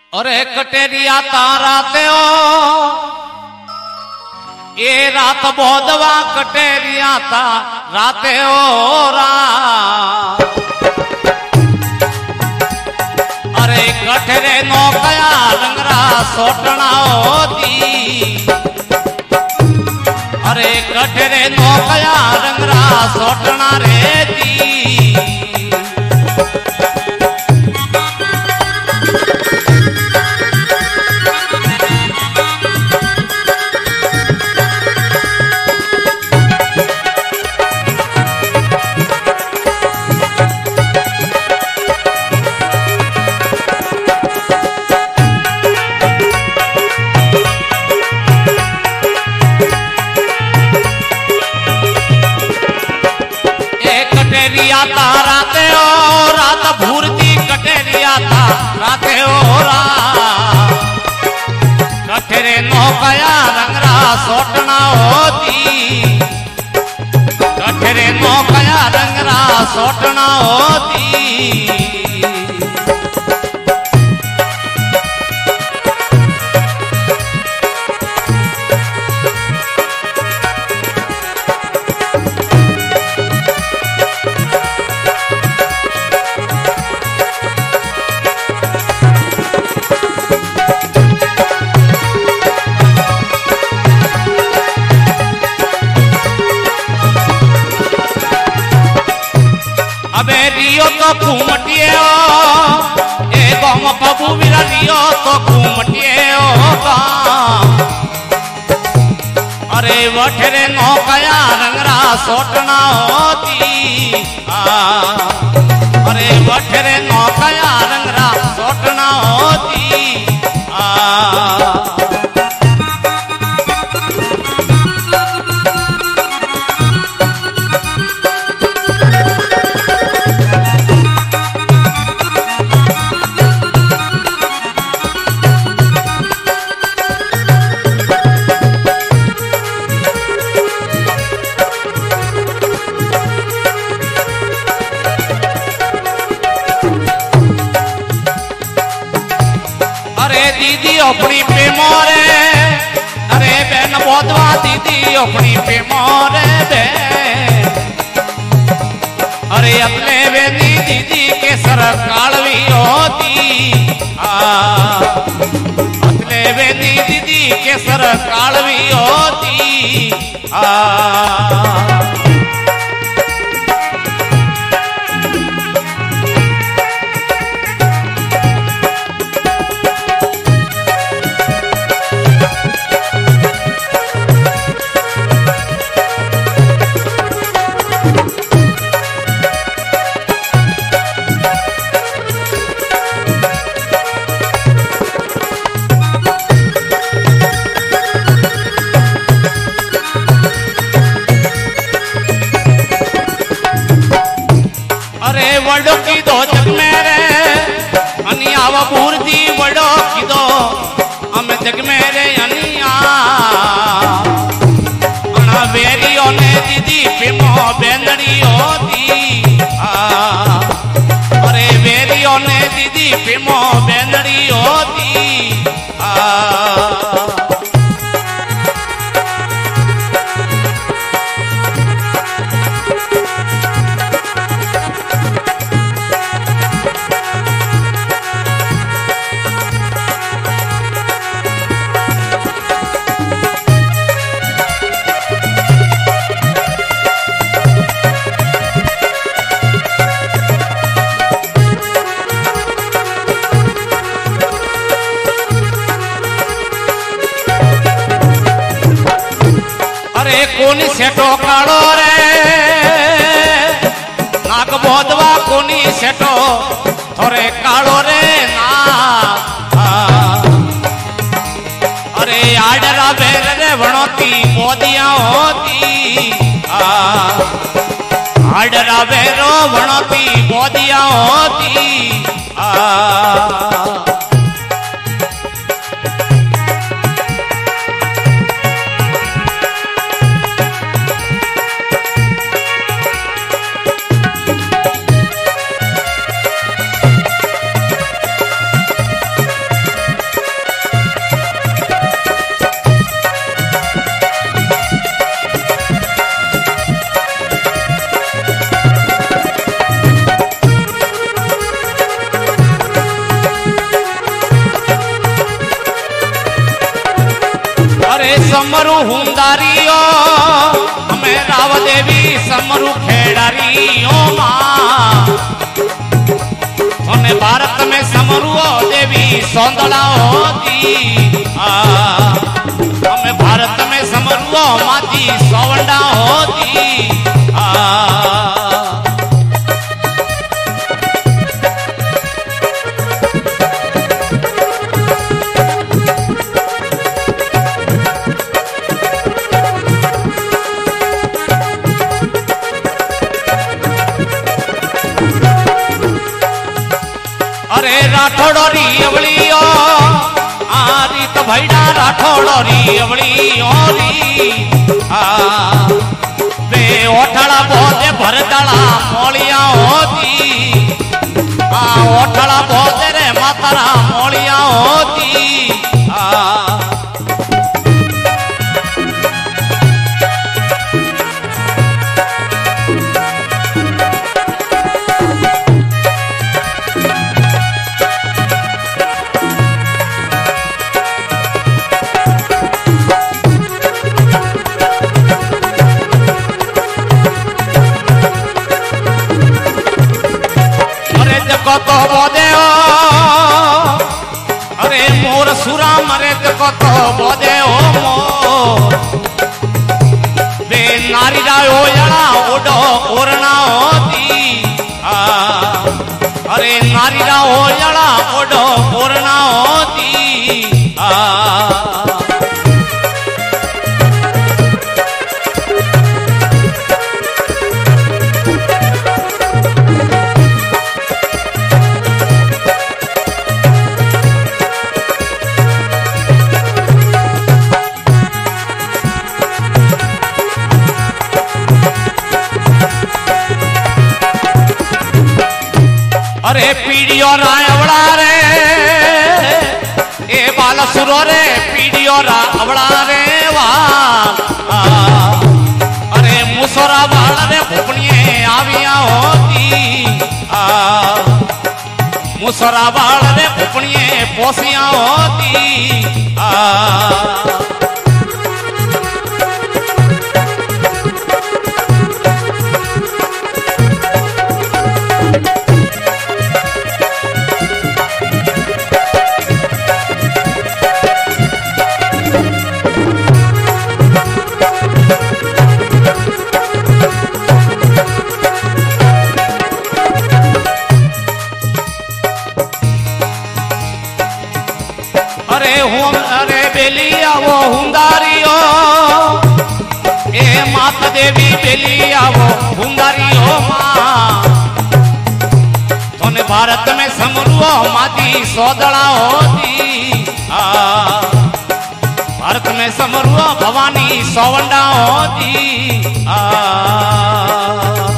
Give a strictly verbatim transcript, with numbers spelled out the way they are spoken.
अरे कटेरिया तारा ते ओ ये रात बोधवा कटेरिया ता राते ओ रा अरे कठरे नो कया रंगरा सोटना होती अरे कठरे नो कया रंगरा सोटना रे दी कटेरिया ता राते ओ रात भूरती कटेरिया ता राते ओ रा कठरे नो कया रंगरा सोटना होती कठरे नो कया रंगरा सोटना होती अबे रियो तो घूमटिए ए गम कबू मेरा रियो तो घूमटिए अरे वठरे नो कया रंगरा सोटना होती अरे वठरे नो कया रंगरा सोटना होती आ दीदी अपनी पे मोरे अरे बहन बोधवा दीदी अपनी पे मोरे बे अरे अपने बेनी दीदी के सर कालवी होती अपने बेनी दीदी के सर कालवी होती आ वडो की दो जग मेरे अनिया बूरती वडो की दो हम जग मेरे अनिया अना वेरियो ने दीदी पिमो बेंदड़ी होती अरे वेरियो ने दीदी पिमो बेंदड़ी होती आ कोनी सेठो काड़ो रे नाग बोधवा कोनी सेठो थोरे काड़ो रे ना अरे आडरा बेर रे वणोती बोदिया होती आडरा बेरो वणोती बोदिया होती आ समरू हुंदारियो हमें राव देवी समरू खेड़ारियो माँ थोने भारत में समरू देवी सौंदड़ा होती हमें भारत में समरू माती सौंडा होती अरे राठौड़ी अवलियो आरी तो भैडा राठौड़ी अवलियो री आ वे ओठड़ा बोधे भरदड़ा मोलिया होती आ ओठड़ा बोधे रे मातरा मोलिया होती आ कत बोदे अरे मोर सुरा मरे कत बोदे हो मोर बे नारी रायो जड़ा ओडो ओरना होती अरे नारी रायो जड़ा ओडो ओरना होती आ अरे पीड़ियो रावड़ा रे ए बाल सुरो रे पीड़ियो रावड़ा रे वाह अरे मुसोरा बाल रे फुपनिए आविया होती आ मुसोरा बाल रे फुपनिए पोसिया होती आ अरे हम अरे बेलिया वो हुंदारियो ए माता देवी बेलिया वो हुंदारियो माँ तोने भारत में समरुओ माती सौदड़ा होती आ भारत में समरुओ भवानी सौवंडा होती आ